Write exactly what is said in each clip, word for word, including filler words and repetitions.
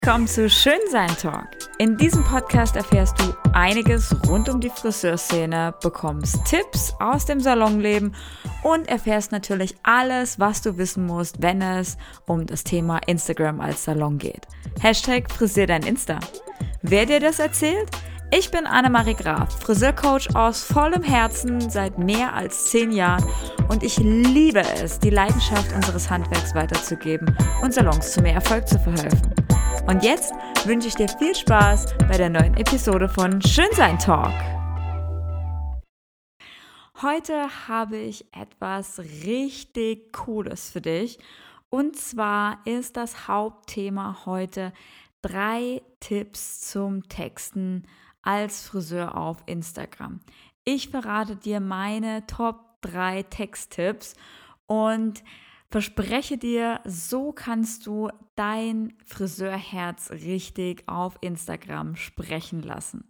Komm zu Schönsein Talk. In diesem Podcast erfährst du einiges rund um die Friseurszene, bekommst Tipps aus dem Salonleben und erfährst natürlich alles, was du wissen musst, wenn es um das Thema Instagram als Salon geht. Hashtag Frisier dein Insta. Wer dir das erzählt? Ich bin Annemarie Graf, Friseurcoach aus vollem Herzen seit mehr als zehn Jahren und ich liebe es, die Leidenschaft unseres Handwerks weiterzugeben und Salons zu mehr Erfolg zu verhelfen. Und jetzt wünsche ich dir viel Spaß bei der neuen Episode von Schönsein Talk. Heute habe ich etwas richtig Cooles für dich. Und zwar ist das Hauptthema heute drei Tipps zum Texten als Friseur auf Instagram. Ich verrate dir meine Top drei Texttipps und verspreche dir, so kannst du dein Friseurherz richtig auf Instagram sprechen lassen.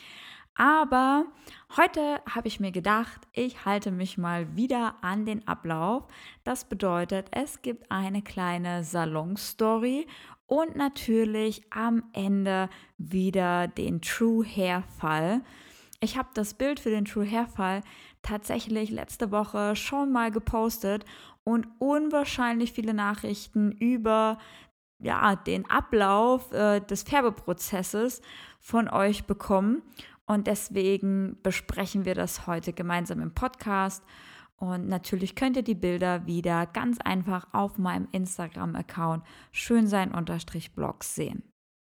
Aber heute habe ich mir gedacht, ich halte mich mal wieder an den Ablauf. Das bedeutet, es gibt eine kleine Salon-Story und natürlich am Ende wieder den True Hair Fall. Ich habe das Bild für den True Hair Fall tatsächlich letzte Woche schon mal gepostet und unwahrscheinlich viele Nachrichten über ja, den Ablauf äh, des Färbeprozesses von euch bekommen. Und deswegen besprechen wir das heute gemeinsam im Podcast. Und natürlich könnt ihr die Bilder wieder ganz einfach auf meinem Instagram-Account schönsein-blogs sehen.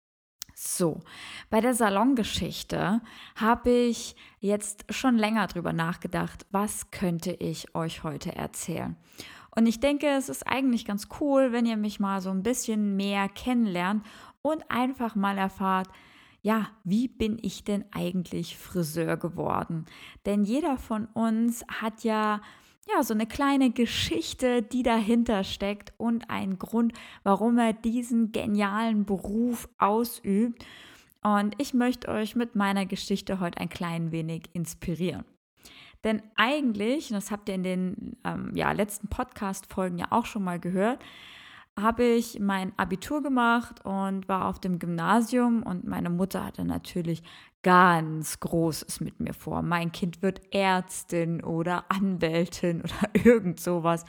So, bei der Salongeschichte habe ich jetzt schon länger drüber nachgedacht, was könnte ich euch heute erzählen. Und ich denke, es ist eigentlich ganz cool, wenn ihr mich mal so ein bisschen mehr kennenlernt und einfach mal erfahrt, ja, wie bin ich denn eigentlich Friseur geworden? Denn jeder von uns hat ja, ja so eine kleine Geschichte, die dahinter steckt und einen Grund, warum er diesen genialen Beruf ausübt. Und ich möchte euch mit meiner Geschichte heute ein klein wenig inspirieren. Denn eigentlich, das habt ihr in den ähm, ja, letzten Podcast-Folgen ja auch schon mal gehört, habe ich mein Abitur gemacht und war auf dem Gymnasium und meine Mutter hatte natürlich ganz Großes mit mir vor. Mein Kind wird Ärztin oder Anwältin oder irgend sowas.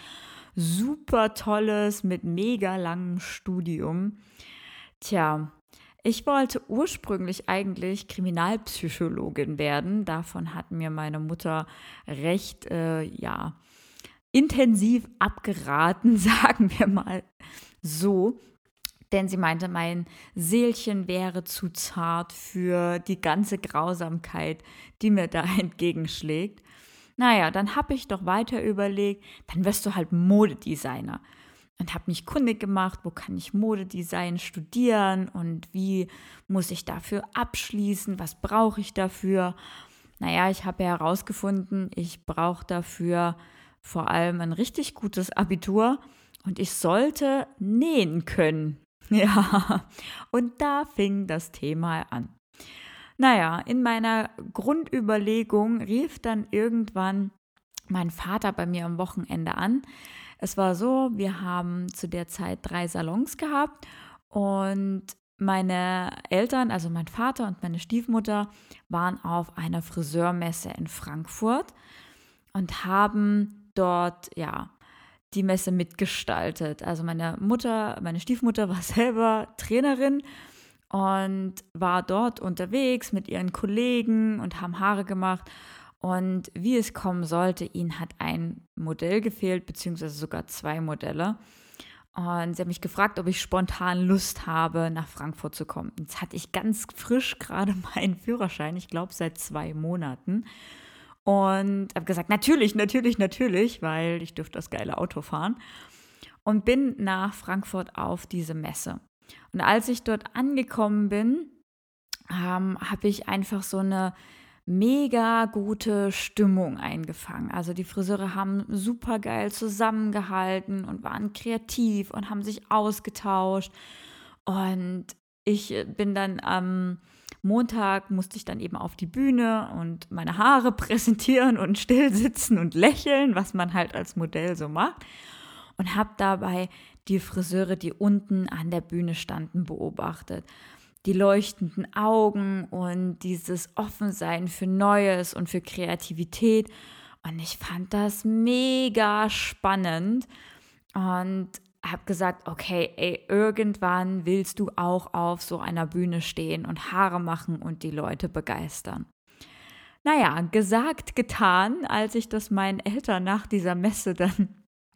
Super Tolles mit mega langem Studium. Tja, ich wollte ursprünglich eigentlich Kriminalpsychologin werden. Davon hat mir meine Mutter recht, äh, ja, intensiv abgeraten, sagen wir mal so. Denn sie meinte, mein Seelchen wäre zu zart für die ganze Grausamkeit, die mir da entgegenschlägt. Naja, dann habe ich doch weiter überlegt, dann wirst du halt Modedesigner. Und habe mich kundig gemacht, wo kann ich Modedesign studieren und wie muss ich dafür abschließen, was brauche ich dafür. Naja, ich habe ja herausgefunden, ich brauche dafür vor allem ein richtig gutes Abitur und ich sollte nähen können. Ja, und da fing das Thema an. Naja, in meiner Grundüberlegung rief dann irgendwann mein Vater bei mir am Wochenende an. Es war so, wir haben zu der Zeit drei Salons gehabt und meine Eltern, also mein Vater und meine Stiefmutter, waren auf einer Friseurmesse in Frankfurt und haben dort, ja, die Messe mitgestaltet. Also meine Mutter, meine Stiefmutter war selber Trainerin und war dort unterwegs mit ihren Kollegen und haben Haare gemacht. Und wie es kommen sollte, ihnen hat ein Modell gefehlt, beziehungsweise sogar zwei Modelle. Und sie haben mich gefragt, ob ich spontan Lust habe, nach Frankfurt zu kommen. Jetzt hatte ich ganz frisch gerade meinen Führerschein, ich glaube seit zwei Monaten. Und habe gesagt, natürlich, natürlich, natürlich, weil ich dürfte das geile Auto fahren. Und bin nach Frankfurt auf diese Messe. Und als ich dort angekommen bin, ähm, habe ich einfach so eine mega gute Stimmung eingefangen. Also die Friseure haben super geil zusammengehalten und waren kreativ und haben sich ausgetauscht. Und ich bin dann am Montag musste ich dann eben auf die Bühne und meine Haare präsentieren und still sitzen und lächeln, was man halt als Modell so macht. Und habe dabei die Friseure, die unten an der Bühne standen, beobachtet. Die leuchtenden Augen und dieses Offensein für Neues und für Kreativität. Und ich fand das mega spannend und habe gesagt, okay, ey, irgendwann willst du auch auf so einer Bühne stehen und Haare machen und die Leute begeistern. Naja, gesagt, getan, als ich das meinen Eltern nach dieser Messe dann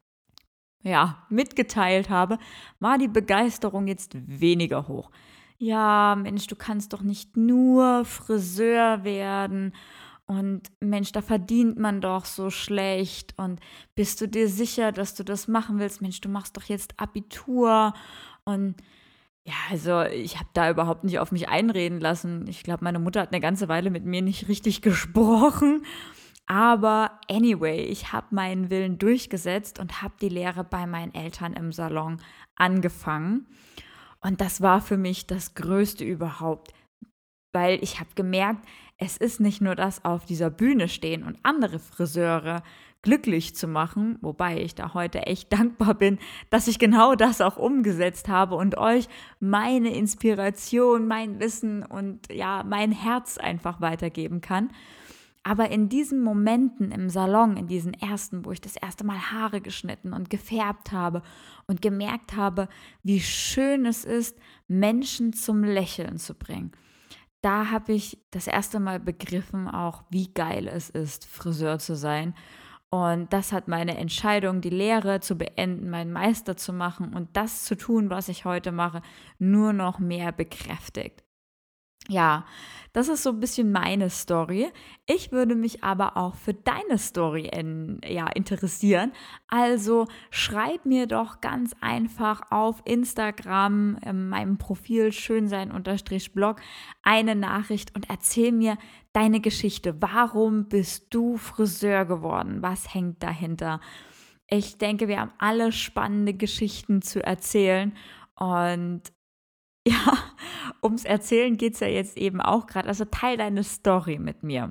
ja, mitgeteilt habe, war die Begeisterung jetzt weniger hoch. Ja, Mensch, du kannst doch nicht nur Friseur werden und Mensch, da verdient man doch so schlecht und bist du dir sicher, dass du das machen willst? Mensch, du machst doch jetzt Abitur und ja, also ich habe da überhaupt nicht auf mich einreden lassen. Ich glaube, meine Mutter hat eine ganze Weile mit mir nicht richtig gesprochen. Aber anyway, ich habe meinen Willen durchgesetzt und habe die Lehre bei meinen Eltern im Salon angefangen. Und das war für mich das Größte überhaupt, weil ich habe gemerkt, es ist nicht nur das auf dieser Bühne stehen und andere Friseure glücklich zu machen, wobei ich da heute echt dankbar bin, dass ich genau das auch umgesetzt habe und euch meine Inspiration, mein Wissen und ja, mein Herz einfach weitergeben kann. Aber in diesen Momenten im Salon, in diesen ersten, wo ich das erste Mal Haare geschnitten und gefärbt habe und gemerkt habe, wie schön es ist, Menschen zum Lächeln zu bringen, da habe ich das erste Mal begriffen auch, wie geil es ist, Friseur zu sein. Und das hat meine Entscheidung, die Lehre zu beenden, meinen Meister zu machen und das zu tun, was ich heute mache, nur noch mehr bekräftigt. Ja, das ist so ein bisschen meine Story. Ich würde mich aber auch für deine Story in, ja, interessieren. Also schreib mir doch ganz einfach auf Instagram, in meinem Profil schönsein-blog, eine Nachricht und erzähl mir deine Geschichte. Warum bist du Friseur geworden? Was hängt dahinter? Ich denke, wir haben alle spannende Geschichten zu erzählen und ja, ums Erzählen geht es ja jetzt eben auch gerade. Also teil deine Story mit mir.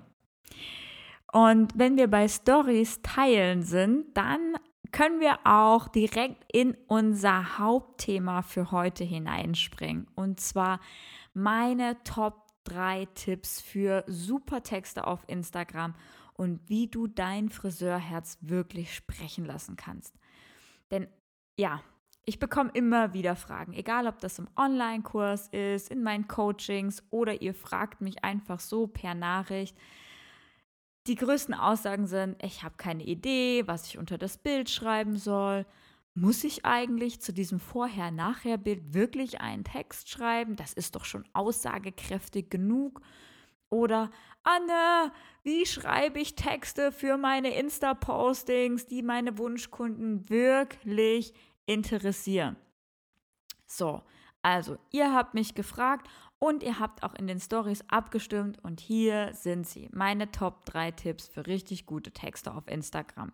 Und wenn wir bei Stories teilen sind, dann können wir auch direkt in unser Hauptthema für heute hineinspringen. Und zwar meine Top drei Tipps für super Texte auf Instagram und wie du dein Friseurherz wirklich sprechen lassen kannst. Denn ja, ich bekomme immer wieder Fragen, egal ob das im Online-Kurs ist, in meinen Coachings oder ihr fragt mich einfach so per Nachricht. Die größten Aussagen sind, ich habe keine Idee, was ich unter das Bild schreiben soll. Muss ich eigentlich zu diesem Vorher-Nachher-Bild wirklich einen Text schreiben? Das ist doch schon aussagekräftig genug. Oder, Anne, wie schreibe ich Texte für meine Insta-Postings, die meine Wunschkunden wirklich interessieren? So, also ihr habt mich gefragt und ihr habt auch in den Stories abgestimmt und hier sind sie, meine Top drei Tipps für richtig gute Texte auf Instagram.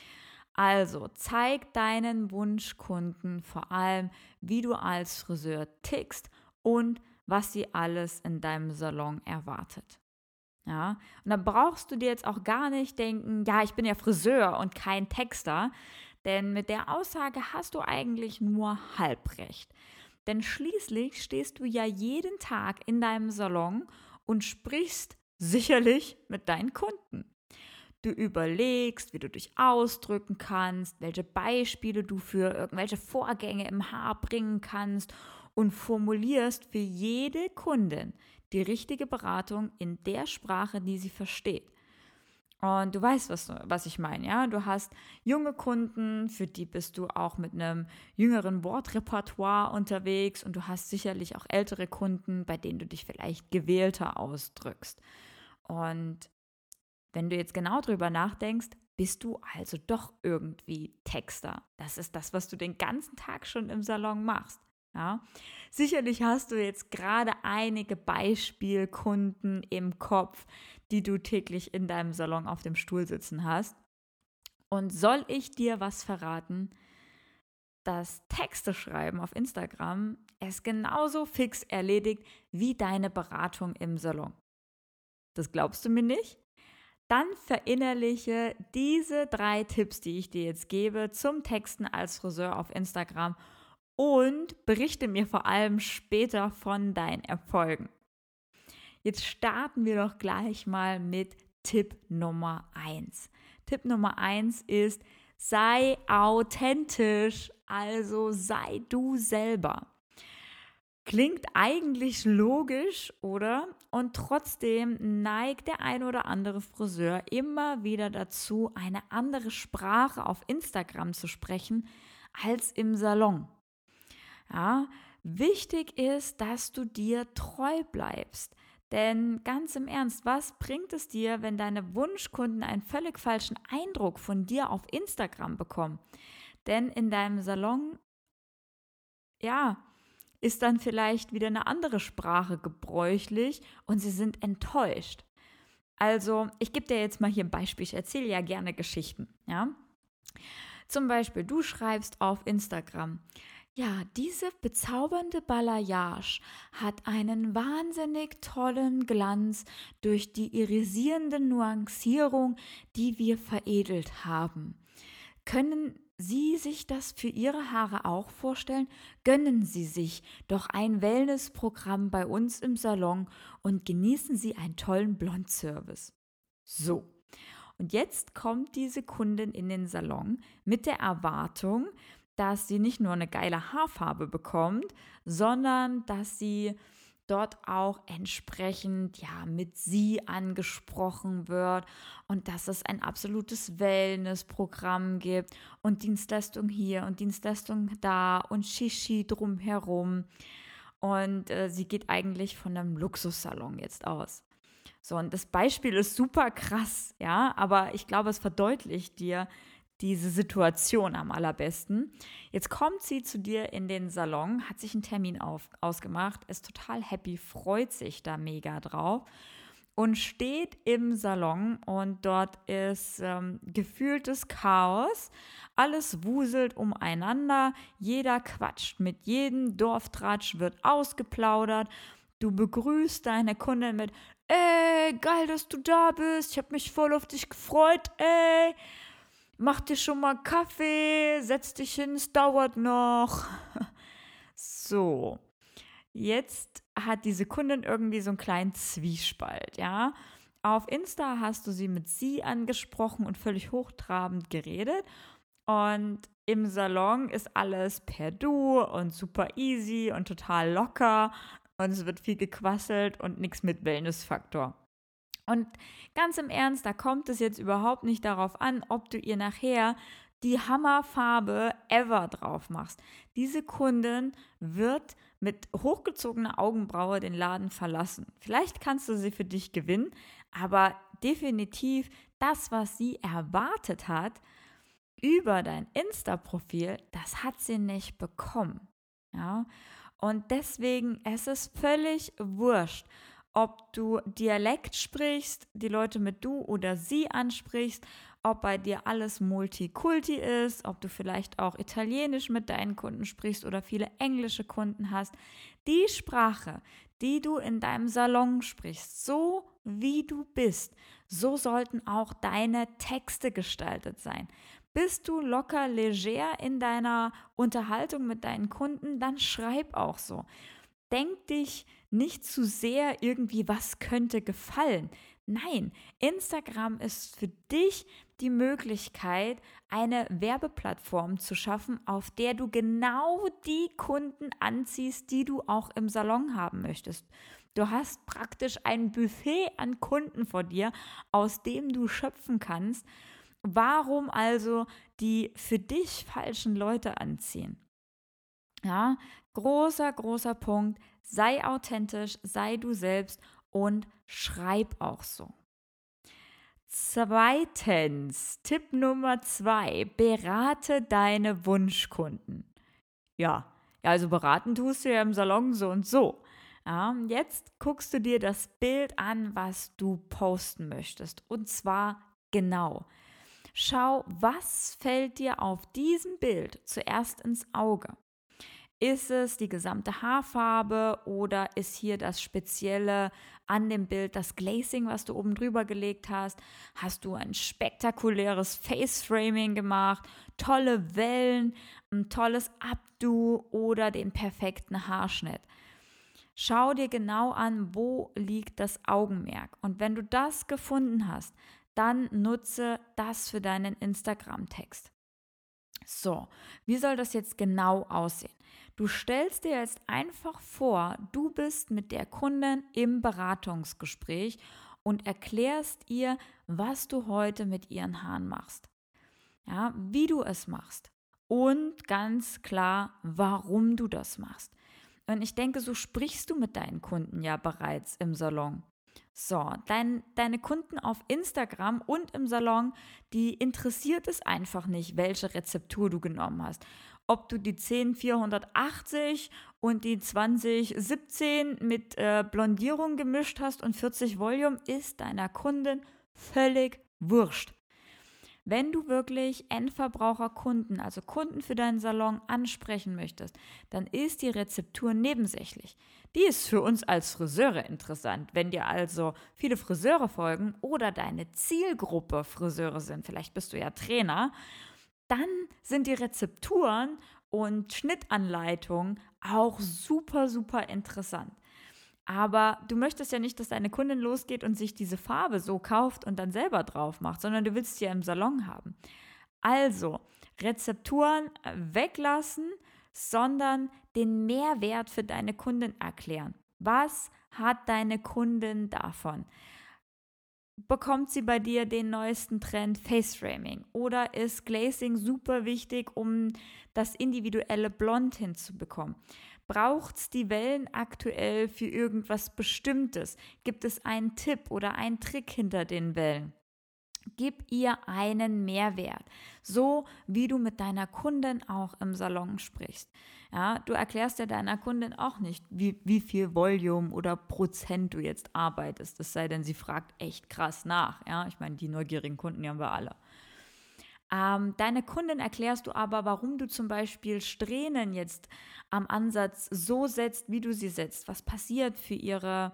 Also zeig deinen Wunschkunden vor allem, wie du als Friseur tickst und was sie alles in deinem Salon erwartet. Ja, und da brauchst du dir jetzt auch gar nicht denken, ja, ich bin ja Friseur und kein Texter, denn mit der Aussage hast du eigentlich nur halb recht. Denn schließlich stehst du ja jeden Tag in deinem Salon und sprichst sicherlich mit deinen Kunden. Du überlegst, wie du dich ausdrücken kannst, welche Beispiele du für irgendwelche Vorgänge im Haar bringen kannst und formulierst für jede Kundin die richtige Beratung in der Sprache, die sie versteht. Und du weißt, was, was ich meine, ja? Du hast junge Kunden, für die bist du auch mit einem jüngeren Wortrepertoire unterwegs und du hast sicherlich auch ältere Kunden, bei denen du dich vielleicht gewählter ausdrückst. Und wenn du jetzt genau drüber nachdenkst, bist du also doch irgendwie Texter. Das ist das, was du den ganzen Tag schon im Salon machst. Ja? Sicherlich hast du jetzt gerade einige Beispielkunden im Kopf, die du täglich in deinem Salon auf dem Stuhl sitzen hast. Und soll ich dir was verraten? Das Texte schreiben auf Instagram ist genauso fix erledigt wie deine Beratung im Salon. Das glaubst du mir nicht? Dann verinnerliche diese drei Tipps, die ich dir jetzt gebe, zum Texten als Friseur auf Instagram und berichte mir vor allem später von deinen Erfolgen. Jetzt starten wir doch gleich mal mit Tipp Nummer eins. Tipp Nummer eins ist, sei authentisch, also sei du selber. Klingt eigentlich logisch, oder? Und trotzdem neigt der ein oder andere Friseur immer wieder dazu, eine andere Sprache auf Instagram zu sprechen als im Salon. Ja, wichtig ist, dass du dir treu bleibst. Denn ganz im Ernst, was bringt es dir, wenn deine Wunschkunden einen völlig falschen Eindruck von dir auf Instagram bekommen? Denn in deinem Salon, ja, ist dann vielleicht wieder eine andere Sprache gebräuchlich und sie sind enttäuscht. Also, ich gebe dir jetzt mal hier ein Beispiel. Ich erzähle ja gerne Geschichten, ja? Zum Beispiel, du schreibst auf Instagram: Ja, diese bezaubernde Balayage hat einen wahnsinnig tollen Glanz durch die irisierende Nuancierung, die wir veredelt haben. Können Sie sich das für Ihre Haare auch vorstellen? Gönnen Sie sich doch ein Wellnessprogramm bei uns im Salon und genießen Sie einen tollen Blondservice. So, und jetzt kommt diese Kundin in den Salon mit der Erwartung, dass sie nicht nur eine geile Haarfarbe bekommt, sondern dass sie dort auch entsprechend ja mit sie angesprochen wird und dass es ein absolutes Wellnessprogramm gibt und Dienstleistung hier und Dienstleistung da und Shishi drumherum. Und äh, sie geht eigentlich von einem Luxussalon jetzt aus. So, und das Beispiel ist super krass, ja, aber ich glaube, es verdeutlicht dir diese Situation am allerbesten. Jetzt kommt sie zu dir in den Salon, hat sich einen Termin auf, ausgemacht, ist total happy, freut sich da mega drauf und steht im Salon und dort ist ähm, gefühltes Chaos. Alles wuselt umeinander, jeder quatscht mit jedem, Dorftratsch wird ausgeplaudert. Du begrüßt deine Kundin mit: Ey, geil, dass du da bist, ich habe mich voll auf dich gefreut, ey. Mach dir schon mal Kaffee, setz dich hin, es dauert noch. So, jetzt hat diese Kundin irgendwie so einen kleinen Zwiespalt, ja. Auf Insta hast du sie mit sie angesprochen und völlig hochtrabend geredet. Und im Salon ist alles per Du und super easy und total locker. Und es wird viel gequasselt und nichts mit Wellnessfaktor. Und ganz im Ernst, da kommt es jetzt überhaupt nicht darauf an, ob du ihr nachher die Hammerfarbe ever drauf machst. Diese Kundin wird mit hochgezogener Augenbraue den Laden verlassen. Vielleicht kannst du sie für dich gewinnen, aber definitiv das, was sie erwartet hat über dein Insta-Profil, das hat sie nicht bekommen. Ja? Und deswegen, es ist völlig wurscht, ob du Dialekt sprichst, die Leute mit du oder sie ansprichst, ob bei dir alles Multikulti ist, ob du vielleicht auch Italienisch mit deinen Kunden sprichst oder viele englische Kunden hast. Die Sprache, die du in deinem Salon sprichst, so wie du bist, so sollten auch deine Texte gestaltet sein. Bist du locker leger in deiner Unterhaltung mit deinen Kunden, dann schreib auch so. Denk dich nicht zu sehr irgendwie, was könnte gefallen. Nein, Instagram ist für dich die Möglichkeit, eine Werbeplattform zu schaffen, auf der du genau die Kunden anziehst, die du auch im Salon haben möchtest. Du hast praktisch ein Buffet an Kunden vor dir, aus dem du schöpfen kannst. Warum also die für dich falschen Leute anziehen? Ja, großer, großer Punkt. Sei authentisch, sei du selbst und schreib auch so. Zweitens, Tipp Nummer zwei, berate deine Wunschkunden. Ja, ja, also beraten tust du ja im Salon so und so. Ja, jetzt guckst du dir das Bild an, was du posten möchtest. Und zwar genau. Schau, was fällt dir auf diesem Bild zuerst ins Auge. Ist es die gesamte Haarfarbe oder ist hier das Spezielle an dem Bild das Glazing, was du oben drüber gelegt hast? Hast du ein spektakuläres Face-Framing gemacht, tolle Wellen, ein tolles Updo oder den perfekten Haarschnitt? Schau dir genau an, wo liegt das Augenmerk. Und wenn du das gefunden hast, dann nutze das für deinen Instagram-Text. So, wie soll das jetzt genau aussehen? Du stellst dir jetzt einfach vor, du bist mit der Kundin im Beratungsgespräch und erklärst ihr, was du heute mit ihren Haaren machst. Ja, wie du es machst und ganz klar, warum du das machst. Und ich denke, so sprichst du mit deinen Kunden ja bereits im Salon. So, dein, deine Kunden auf Instagram und im Salon, die interessiert es einfach nicht, welche Rezeptur du genommen hast. Ob du die zehn vierhundertachtzig und die zwanzig siebzehn mit äh, Blondierung gemischt hast und vierzig Volume, ist deiner Kundin völlig wurscht. Wenn du wirklich Endverbraucherkunden, also Kunden für deinen Salon ansprechen möchtest, dann ist die Rezeptur nebensächlich. Die ist für uns als Friseure interessant. Wenn dir also viele Friseure folgen oder deine Zielgruppe Friseure sind, vielleicht bist du ja Trainer, dann sind die Rezepturen und Schnittanleitungen auch super, super interessant. Aber du möchtest ja nicht, dass deine Kundin losgeht und sich diese Farbe so kauft und dann selber drauf macht, sondern du willst sie ja im Salon haben. Also, Rezepturen weglassen, sondern den Mehrwert für deine Kundin erklären. Was hat deine Kundin davon? Bekommt sie bei dir den neuesten Trend Face Framing? Oder ist Glazing super wichtig, um das individuelle Blond hinzubekommen? Braucht es die Wellen aktuell für irgendwas Bestimmtes? Gibt es einen Tipp oder einen Trick hinter den Wellen? Gib ihr einen Mehrwert, so wie du mit deiner Kundin auch im Salon sprichst. Ja, du erklärst ja deiner Kundin auch nicht, wie, wie viel Volume oder Prozent du jetzt arbeitest, es sei denn, sie fragt echt krass nach. Ja, ich meine, die neugierigen Kunden, die haben wir alle. Ähm, deine Kundin erklärst du aber, warum du zum Beispiel Strähnen jetzt am Ansatz so setzt, wie du sie setzt. Was passiert für ihre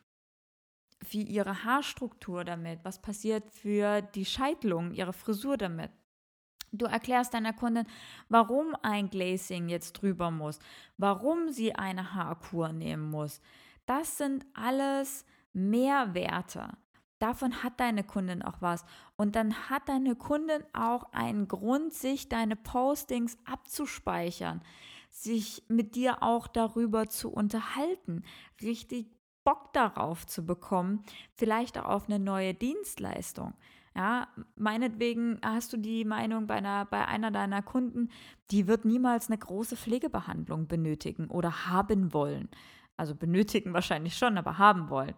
für ihre Haarstruktur damit? Was passiert für die Scheitelung, ihre Frisur damit? Du erklärst deiner Kundin, warum ein Glazing jetzt drüber muss, warum sie eine Haarkur nehmen muss. Das sind alles Mehrwerte. Davon hat deine Kundin auch was. Und dann hat deine Kundin auch einen Grund, sich deine Postings abzuspeichern, sich mit dir auch darüber zu unterhalten, richtig Bock darauf zu bekommen, vielleicht auch auf eine neue Dienstleistung. Ja, meinetwegen hast du die Meinung bei einer, bei einer deiner Kunden, die wird niemals eine große Pflegebehandlung benötigen oder haben wollen. Also benötigen wahrscheinlich schon, aber haben wollen.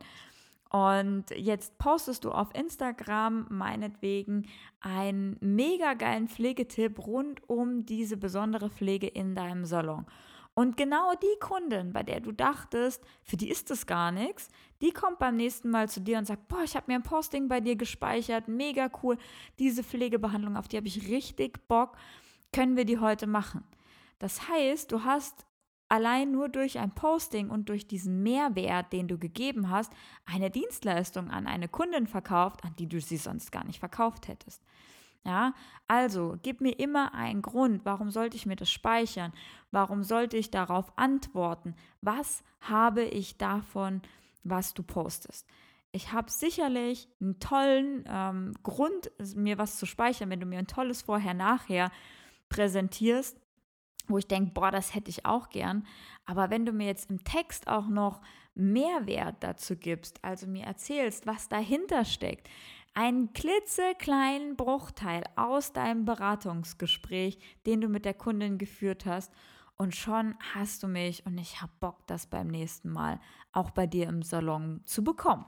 Und jetzt postest du auf Instagram meinetwegen einen mega geilen Pflegetipp rund um diese besondere Pflege in deinem Salon. Und genau die Kundin, bei der du dachtest, für die ist das gar nichts, die kommt beim nächsten Mal zu dir und sagt, boah, ich habe mir ein Posting bei dir gespeichert, mega cool, diese Pflegebehandlung, auf die habe ich richtig Bock, können wir die heute machen? Das heißt, du hast allein nur durch ein Posting und durch diesen Mehrwert, den du gegeben hast, eine Dienstleistung an eine Kundin verkauft, an die du sie sonst gar nicht verkauft hättest. Ja, also gib mir immer einen Grund, warum sollte ich mir das speichern? Warum sollte ich darauf antworten? Was habe ich davon, was du postest? Ich habe sicherlich einen tollen ähm, Grund, mir was zu speichern, wenn du mir ein tolles Vorher-Nachher präsentierst, wo ich denke, boah, das hätte ich auch gern. Aber wenn du mir jetzt im Text auch noch Mehrwert dazu gibst, also mir erzählst, was dahinter steckt, einen klitzekleinen Bruchteil aus deinem Beratungsgespräch, den du mit der Kundin geführt hast, und schon hast du mich und ich habe Bock, das beim nächsten Mal auch bei dir im Salon zu bekommen.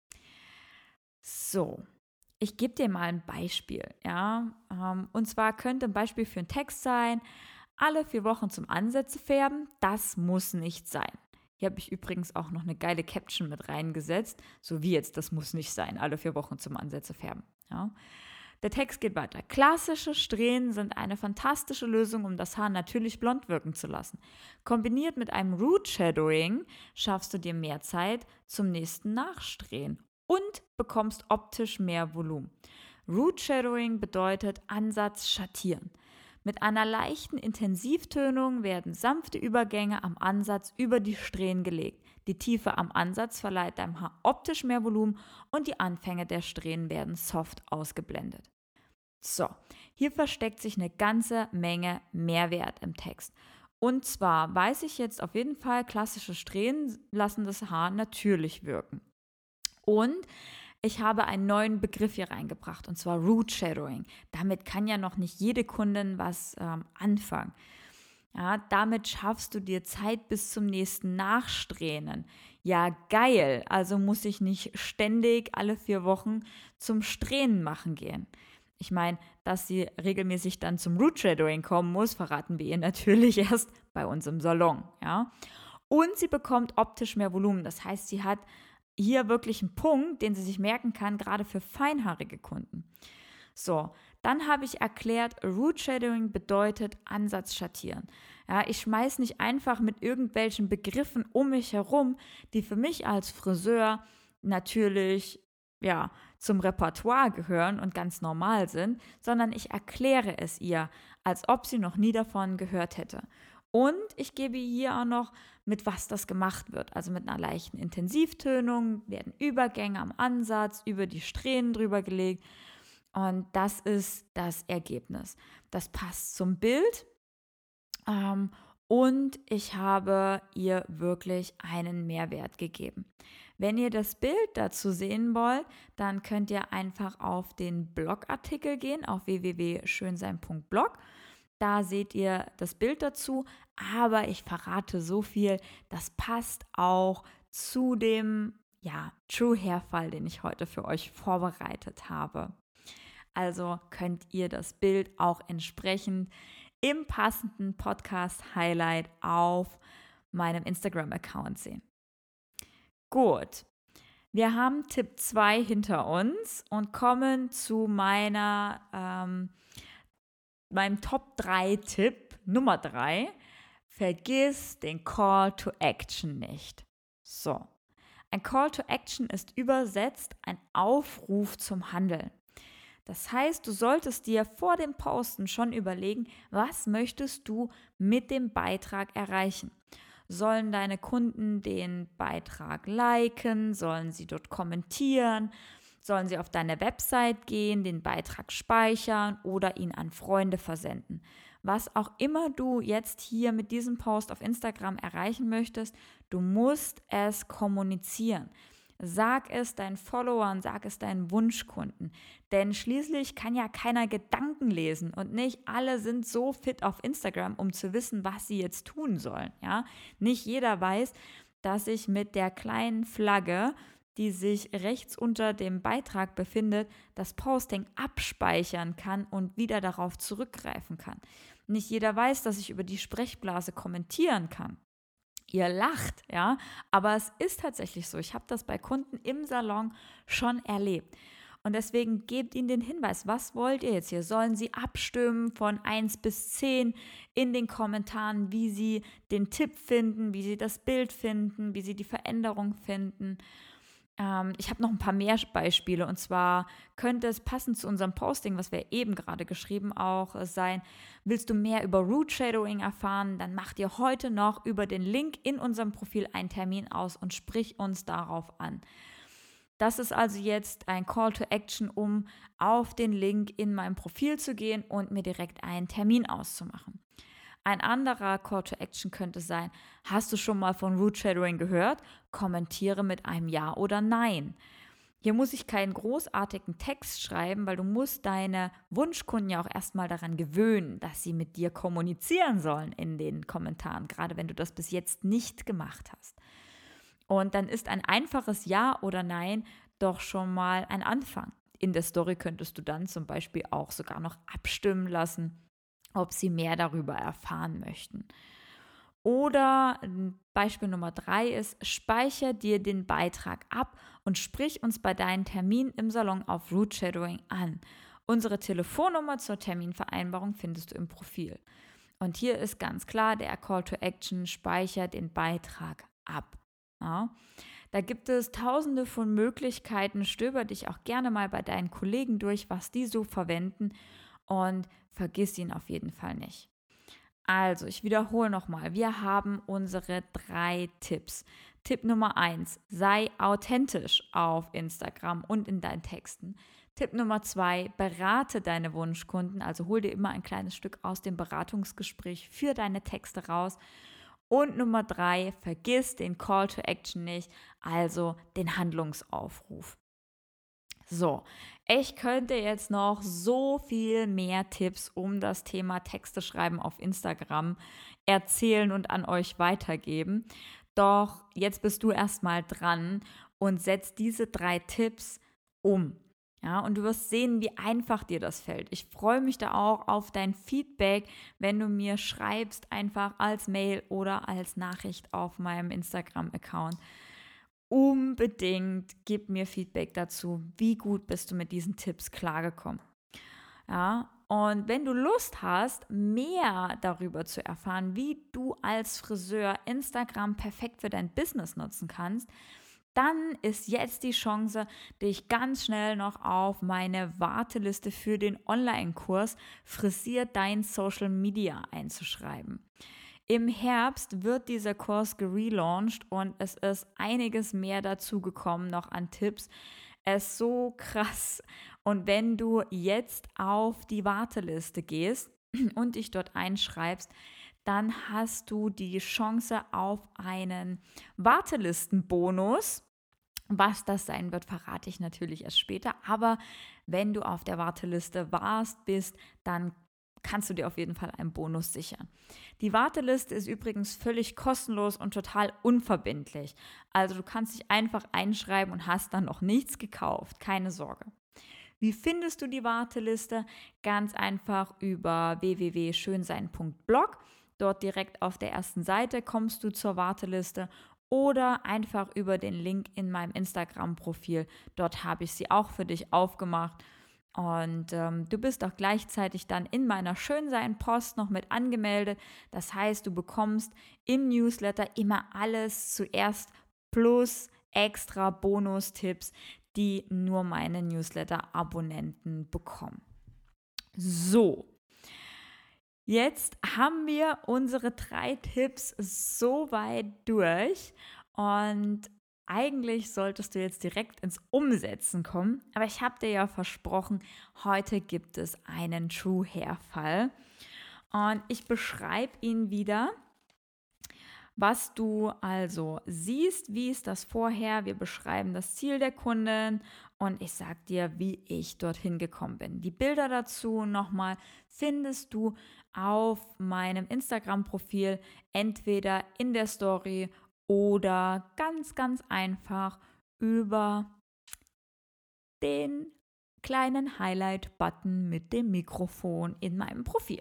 So, ich gebe dir mal ein Beispiel, ja, und zwar könnte ein Beispiel für einen Text sein: Alle vier Wochen zum Ansätze färben, das muss nicht sein. Hier habe ich übrigens auch noch eine geile Caption mit reingesetzt, so wie jetzt, das muss nicht sein, alle vier Wochen zum Ansätze färben. Ja. Der Text geht weiter. Klassische Strähnen sind eine fantastische Lösung, um das Haar natürlich blond wirken zu lassen. Kombiniert mit einem Root Shadowing schaffst du dir mehr Zeit zum nächsten Nachsträhnen und bekommst optisch mehr Volumen. Root Shadowing bedeutet Ansatz schattieren. Mit einer leichten Intensivtönung werden sanfte Übergänge am Ansatz über die Strähnen gelegt. Die Tiefe am Ansatz verleiht deinem Haar optisch mehr Volumen und die Anfänge der Strähnen werden soft ausgeblendet. So, hier versteckt sich eine ganze Menge Mehrwert im Text. Und zwar weiß ich jetzt auf jeden Fall, klassische Strähnen lassen das Haar natürlich wirken. Und ich habe einen neuen Begriff hier reingebracht, und zwar Root Shadowing. Damit kann ja noch nicht jede Kundin was ähm, anfangen. Ja, damit schaffst du dir Zeit bis zum nächsten Nachsträhnen. Ja, geil. Also muss ich nicht ständig alle vier Wochen zum Strähnen machen gehen. Ich meine, dass sie regelmäßig dann zum Root Shadowing kommen muss, verraten wir ihr natürlich erst bei uns im Salon. Ja? Und sie bekommt optisch mehr Volumen. Das heißt, sie hat hier wirklich einen Punkt, den sie sich merken kann, gerade für feinhaarige Kunden. So, dann habe ich erklärt, Root Shadowing bedeutet Ansatz schattieren. Ja, ich schmeiß nicht einfach mit irgendwelchen Begriffen um mich herum, die für mich als Friseur natürlich ja, zum Repertoire gehören und ganz normal sind, sondern ich erkläre es ihr, als ob sie noch nie davon gehört hätte. Und ich gebe hier auch noch, mit was das gemacht wird. Also mit einer leichten Intensivtönung werden Übergänge am Ansatz über die Strähnen drüber gelegt. Und das ist das Ergebnis. Das passt zum Bild. Ähm, und ich habe ihr wirklich einen Mehrwert gegeben. Wenn ihr das Bild dazu sehen wollt, dann könnt ihr einfach auf den Blogartikel gehen, auf w w w punkt schönsein punkt blog. Da seht ihr das Bild dazu, aber ich verrate so viel, das passt auch zu dem ja, True Hair Fall, den ich heute für euch vorbereitet habe. Also könnt ihr das Bild auch entsprechend im passenden Podcast-Highlight auf meinem Instagram-Account sehen. Gut, wir haben Tipp zwei hinter uns und kommen zu meiner, ähm, meinem Top drei Tipp Nummer drei. Vergiss den Call to Action nicht. So, ein Call to Action ist übersetzt ein Aufruf zum Handeln. Das heißt, du solltest dir vor dem Posten schon überlegen, was möchtest du mit dem Beitrag erreichen? Sollen deine Kunden den Beitrag liken? Sollen sie dort kommentieren? Sollen sie auf deine Website gehen, den Beitrag speichern oder ihn an Freunde versenden? Was auch immer du jetzt hier mit diesem Post auf Instagram erreichen möchtest, du musst es kommunizieren. Sag es deinen Followern, sag es deinen Wunschkunden. Denn schließlich kann ja keiner Gedanken lesen und nicht alle sind so fit auf Instagram, um zu wissen, was sie jetzt tun sollen. Ja? Nicht jeder weiß, dass ich mit der kleinen Flagge, die sich rechts unter dem Beitrag befindet, das Posting abspeichern kann und wieder darauf zurückgreifen kann. Nicht jeder weiß, dass ich über die Sprechblase kommentieren kann. Ihr lacht, ja, aber es ist tatsächlich so. Ich habe das bei Kunden im Salon schon erlebt. Und deswegen gebt ihnen den Hinweis, was wollt ihr jetzt hier? Sollen sie abstimmen von eins bis zehn in den Kommentaren, wie sie den Tipp finden, wie sie das Bild finden, wie sie die Veränderung finden? Ähm, ich habe noch ein paar mehr Beispiele und zwar könnte es passend zu unserem Posting, was wir eben gerade geschrieben auch äh, sein, willst du mehr über Root Shadowing erfahren, dann mach dir heute noch über den Link in unserem Profil einen Termin aus und sprich uns darauf an. Das ist also jetzt ein Call to Action, um auf den Link in meinem Profil zu gehen und mir direkt einen Termin auszumachen. Ein anderer Call to Action könnte sein, hast du schon mal von Root Shadowing gehört? Kommentiere mit einem Ja oder Nein. Hier muss ich keinen großartigen Text schreiben, weil du musst deine Wunschkunden ja auch erstmal daran gewöhnen, dass sie mit dir kommunizieren sollen in den Kommentaren, gerade wenn du das bis jetzt nicht gemacht hast. Und dann ist ein einfaches Ja oder Nein doch schon mal ein Anfang. In der Story könntest du dann zum Beispiel auch sogar noch abstimmen lassen, ob sie mehr darüber erfahren möchten. Oder Beispiel Nummer drei ist, speichere dir den Beitrag ab und sprich uns bei deinen Terminen im Salon auf Root Shadowing an. Unsere Telefonnummer zur Terminvereinbarung findest du im Profil. Und hier ist ganz klar, der Call to Action speichert den Beitrag ab. Ja. Da gibt es tausende von Möglichkeiten. Stöber dich auch gerne mal bei deinen Kollegen durch, was die so verwenden, und vergiss ihn auf jeden Fall nicht. Also, ich wiederhole nochmal. Wir haben unsere drei Tipps. Tipp Nummer eins, sei authentisch auf Instagram und in deinen Texten. Tipp Nummer zwei, berate deine Wunschkunden, also hol dir immer ein kleines Stück aus dem Beratungsgespräch für deine Texte raus. Und Nummer drei, vergiss den Call to Action nicht, also den Handlungsaufruf. So, ich könnte jetzt noch so viel mehr Tipps um das Thema Texte schreiben auf Instagram erzählen und an euch weitergeben. Doch jetzt bist du erstmal dran und setz diese drei Tipps um. Ja, und du wirst sehen, wie einfach dir das fällt. Ich freue mich da auch auf dein Feedback, wenn du mir schreibst, einfach als Mail oder als Nachricht auf meinem Instagram-Account. Unbedingt gib mir Feedback dazu, wie gut bist du mit diesen Tipps klargekommen. Ja, und wenn du Lust hast, mehr darüber zu erfahren, wie du als Friseur Instagram perfekt für dein Business nutzen kannst, dann ist jetzt die Chance, dich ganz schnell noch auf meine Warteliste für den Online-Kurs Frisier dein Social Media einzuschreiben. Im Herbst wird dieser Kurs gelauncht und es ist einiges mehr dazu gekommen, noch an Tipps. Es ist so krass. Und wenn du jetzt auf die Warteliste gehst und dich dort einschreibst, dann hast du die Chance auf einen Wartelistenbonus. Was das sein wird, verrate ich natürlich erst später. Aber wenn du auf der Warteliste warst, bist, dann kannst du dir auf jeden Fall einen Bonus sichern. Die Warteliste ist übrigens völlig kostenlos und total unverbindlich. Also du kannst dich einfach einschreiben und hast dann noch nichts gekauft. Keine Sorge. Wie findest du die Warteliste? Ganz einfach über w w w punkt schönsein punkt blog. Dort direkt auf der ersten Seite kommst du zur Warteliste oder einfach über den Link in meinem Instagram-Profil. Dort habe ich sie auch für dich aufgemacht. Und ähm, du bist auch gleichzeitig dann in meiner Schönsein-Post noch mit angemeldet. Das heißt, du bekommst im Newsletter immer alles zuerst plus extra Bonustipps, die nur meine Newsletter-Abonnenten bekommen. So, jetzt haben wir unsere drei Tipps soweit durch und eigentlich solltest du jetzt direkt ins Umsetzen kommen, aber ich habe dir ja versprochen, heute gibt es einen True Hair Fall und ich beschreibe ihn wieder, was du also siehst, wie ist das vorher, wir beschreiben das Ziel der Kundin und ich sage dir, wie ich dorthin gekommen bin. Die Bilder dazu nochmal findest du auf meinem Instagram-Profil, entweder in der Story oder ganz, ganz einfach über den kleinen Highlight-Button mit dem Mikrofon in meinem Profil.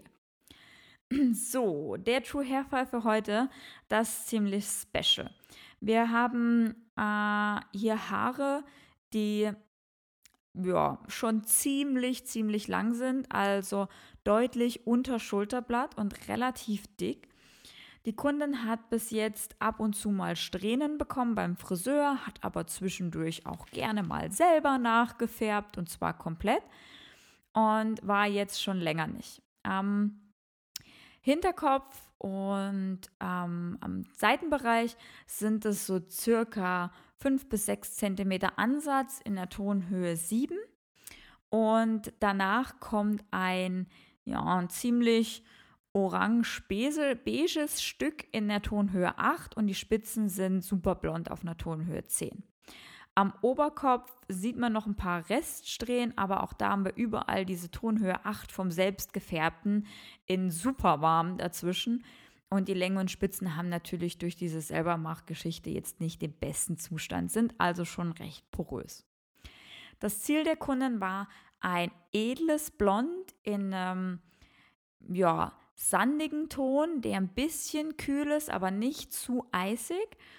So, der True Hair Fall für heute, das ist ziemlich special. Wir haben äh, hier Haare, die ja schon ziemlich, ziemlich lang sind, also deutlich unter Schulterblatt und relativ dick. Die Kundin hat bis jetzt ab und zu mal Strähnen bekommen beim Friseur, hat aber zwischendurch auch gerne mal selber nachgefärbt und zwar komplett und war jetzt schon länger nicht. Am Hinterkopf und ähm, am Seitenbereich sind es so circa fünf bis sechs Zentimeter Ansatz in der Tonhöhe sieben und danach kommt ein, ja, ein ziemlich orange-beiges Stück in der Tonhöhe acht und die Spitzen sind super blond auf einer Tonhöhe zehn. Am Oberkopf sieht man noch ein paar Reststrähnen, aber auch da haben wir überall diese Tonhöhe acht vom selbstgefärbten in super warm dazwischen. Und die Länge und Spitzen haben natürlich durch diese Selbermachgeschichte jetzt nicht den besten Zustand, sind also schon recht porös. Das Ziel der Kundin war ein edles Blond in einem, ja, sandigen Ton, der ein bisschen kühl ist, aber nicht zu eisig.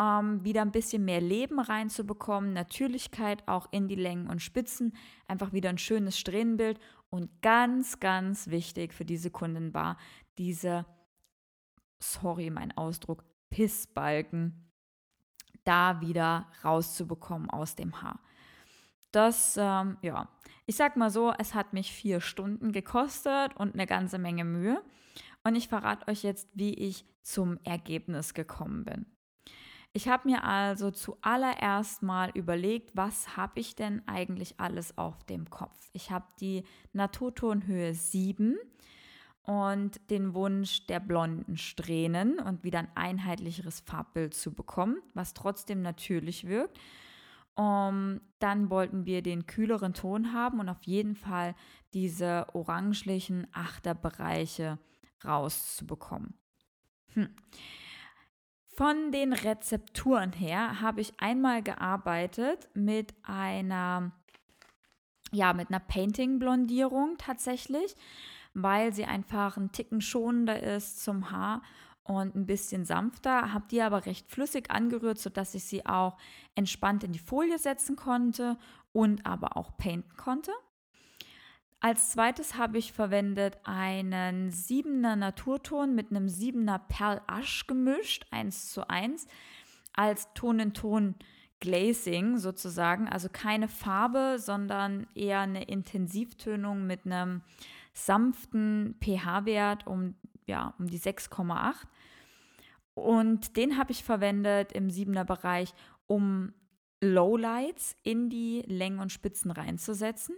ähm, wieder ein bisschen mehr Leben reinzubekommen, Natürlichkeit auch in die Längen und Spitzen, einfach wieder ein schönes Strähnenbild. Und ganz, ganz wichtig für diese Kundin war diese, sorry, mein Ausdruck, Pissbalgen da wieder rauszubekommen aus dem Haar. Das, ähm, ja, ich sag mal so, es hat mich vier Stunden gekostet und eine ganze Menge Mühe. Und ich verrate euch jetzt, wie ich zum Ergebnis gekommen bin. Ich habe mir also zuallererst mal überlegt, was habe ich denn eigentlich alles auf dem Kopf? Ich habe die Naturtonhöhe sieben und den Wunsch der blonden Strähnen und wieder ein einheitlicheres Farbbild zu bekommen, was trotzdem natürlich wirkt. Um, dann wollten wir den kühleren Ton haben und auf jeden Fall diese orangelichen Achterbereiche rauszubekommen. Hm. Von den Rezepturen her habe ich einmal gearbeitet mit einer, ja, mit einer Painting-Blondierung tatsächlich, weil sie einfach einen Ticken schonender ist zum Haar und ein bisschen sanfter, habe die aber recht flüssig angerührt, sodass ich sie auch entspannt in die Folie setzen konnte und aber auch painten konnte. Als zweites habe ich verwendet einen siebener Naturton mit einem siebener Perl Asch gemischt, eins zu eins, als Ton-in-Ton Glazing sozusagen, also keine Farbe, sondern eher eine Intensivtönung mit einem sanften pH-Wert um, ja, um die sechs Komma acht. Und den habe ich verwendet im siebener Bereich, um Lowlights in die Längen und Spitzen reinzusetzen.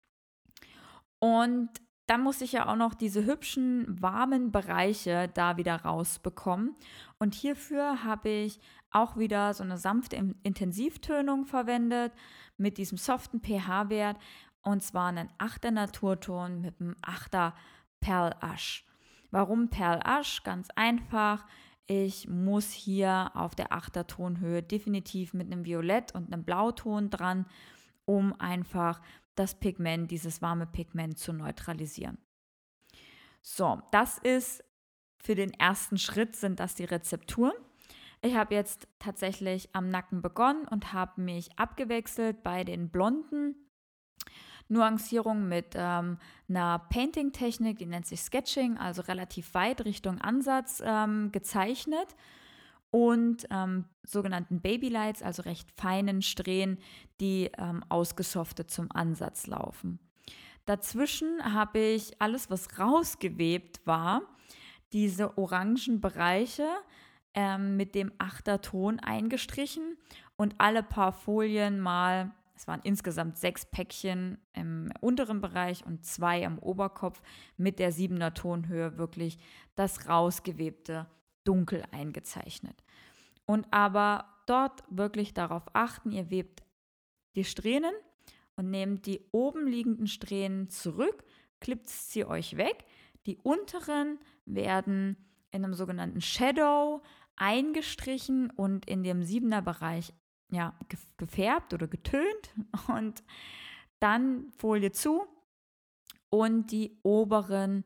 Und dann musste ich ja auch noch diese hübschen, warmen Bereiche da wieder rausbekommen. Und hierfür habe ich auch wieder so eine sanfte Intensivtönung verwendet mit diesem soften pH-Wert. Und zwar einen achter Naturton mit einem achter Perl Asch. Warum Perl Asch? Ganz einfach. Ich muss hier auf der achter Tonhöhe definitiv mit einem Violett und einem Blauton dran, um einfach das Pigment, dieses warme Pigment zu neutralisieren. So, das ist für den ersten Schritt, sind das die Rezepturen. Ich habe jetzt tatsächlich am Nacken begonnen und habe mich abgewechselt bei den blonden Nuancierungen mit ähm, einer Painting-Technik, die nennt sich Sketching, also relativ weit Richtung Ansatz ähm, gezeichnet. Und ähm, sogenannten Babylights, also recht feinen Strähnen, die ähm, ausgesoftet zum Ansatz laufen. Dazwischen habe ich alles, was rausgewebt war, diese orangen Bereiche ähm, mit dem Achterton eingestrichen und alle paar Folien mal, es waren insgesamt sechs Päckchen im unteren Bereich und zwei am Oberkopf mit der siebener Tonhöhe wirklich das rausgewebte dunkel eingezeichnet. Und aber dort wirklich darauf achten, ihr webt die Strähnen und nehmt die oben liegenden Strähnen zurück, klippt sie euch weg. Die unteren werden in einem sogenannten Shadow eingestrichen und in dem siebener Bereich ja, gefärbt oder getönt und dann Folie zu und die oberen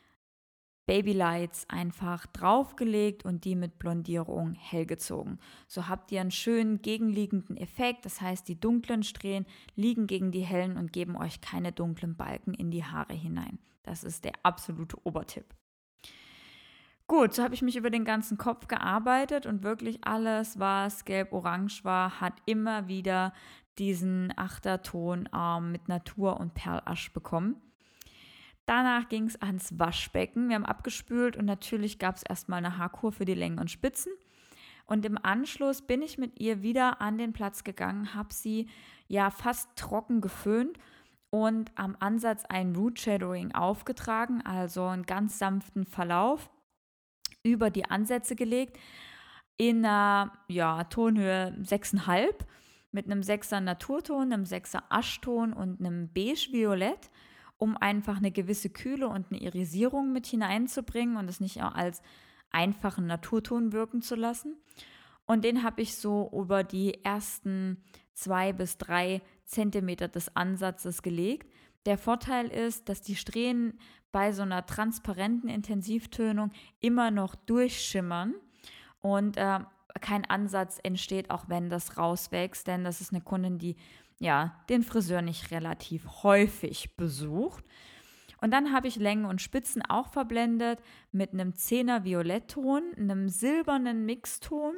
Babylights einfach draufgelegt und die mit Blondierung hell gezogen. So habt ihr einen schönen gegenliegenden Effekt, das heißt, die dunklen Strähnen liegen gegen die hellen und geben euch keine dunklen Balken in die Haare hinein. Das ist der absolute Obertipp. Gut, so habe ich mich über den ganzen Kopf gearbeitet und wirklich alles, was gelb-orange war, hat immer wieder diesen Achterton äh, mit Natur und Perlasch bekommen. Danach ging es ans Waschbecken. Wir haben abgespült und natürlich gab es erstmal eine Haarkur für die Längen und Spitzen. Und im Anschluss bin ich mit ihr wieder an den Platz gegangen, habe sie ja fast trocken geföhnt und am Ansatz ein Root Shadowing aufgetragen, also einen ganz sanften Verlauf über die Ansätze gelegt in einer ja, Tonhöhe sechs Komma fünf mit einem sechser Naturton, einem sechser Aschton und einem Beige-Violett, um einfach eine gewisse Kühle und eine Irisierung mit hineinzubringen und es nicht auch als einfachen Naturton wirken zu lassen. Und den habe ich so über die ersten zwei bis drei Zentimeter des Ansatzes gelegt. Der Vorteil ist, dass die Strähnen bei so einer transparenten Intensivtönung immer noch durchschimmern und äh, kein Ansatz entsteht, auch wenn das rauswächst, denn das ist eine Kundin, die ja den Friseur nicht relativ häufig besucht. Und dann habe ich Längen und Spitzen auch verblendet mit einem zehner Violettton, einem silbernen Mixton,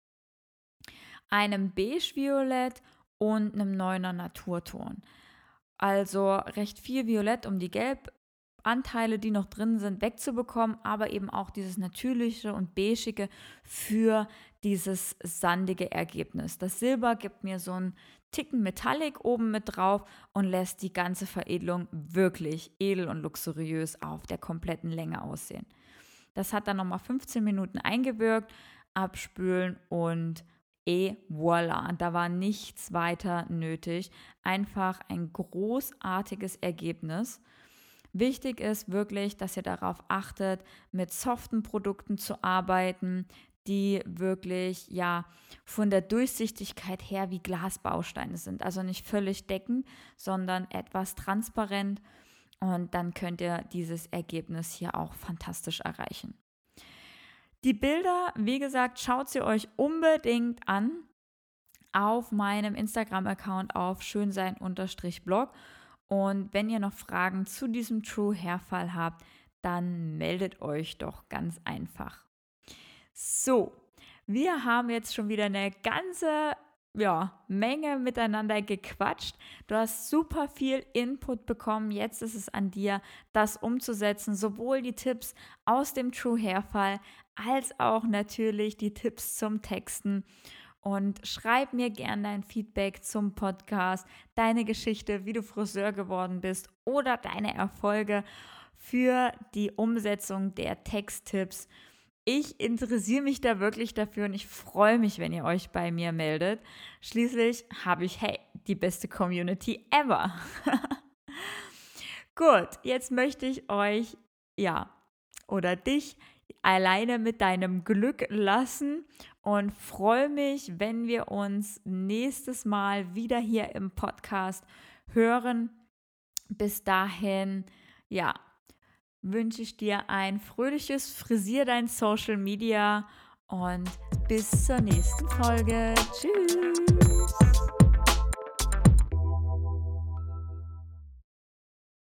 einem Beige-Violett und einem neuner Naturton. Also recht viel Violett, um die Gelbanteile, die noch drin sind, wegzubekommen, aber eben auch dieses natürliche und beigige für dieses sandige Ergebnis. Das Silber gibt mir so einen Ticken Metallic oben mit drauf und lässt die ganze Veredelung wirklich edel und luxuriös auf der kompletten Länge aussehen. Das hat dann nochmal fünfzehn Minuten eingewirkt, abspülen und et voilà, da war nichts weiter nötig. Einfach ein großartiges Ergebnis. Wichtig ist wirklich, dass ihr darauf achtet, mit soften Produkten zu arbeiten, die wirklich ja von der Durchsichtigkeit her wie Glasbausteine sind. Also nicht völlig deckend, sondern etwas transparent. Und dann könnt ihr dieses Ergebnis hier auch fantastisch erreichen. Die Bilder, wie gesagt, schaut sie euch unbedingt an auf meinem Instagram-Account auf schönsein-blog. Und wenn ihr noch Fragen zu diesem True Hair Fall habt, dann meldet euch doch ganz einfach. So, wir haben jetzt schon wieder eine ganze ja, Menge miteinander gequatscht. Du hast super viel Input bekommen. Jetzt ist es an dir, das umzusetzen. Sowohl die Tipps aus dem True Hair Fall als auch natürlich die Tipps zum Texten. Und schreib mir gerne dein Feedback zum Podcast, deine Geschichte, wie du Friseur geworden bist oder deine Erfolge für die Umsetzung der Texttipps. Ich interessiere mich da wirklich dafür und ich freue mich, wenn ihr euch bei mir meldet. Schließlich habe ich, hey, die beste Community ever. Gut, jetzt möchte ich euch, ja, oder dich alleine mit deinem Glück lassen und freue mich, wenn wir uns nächstes Mal wieder hier im Podcast hören. Bis dahin, ja, wünsche ich dir ein fröhliches Frisier dein Social Media und bis zur nächsten Folge. Tschüss!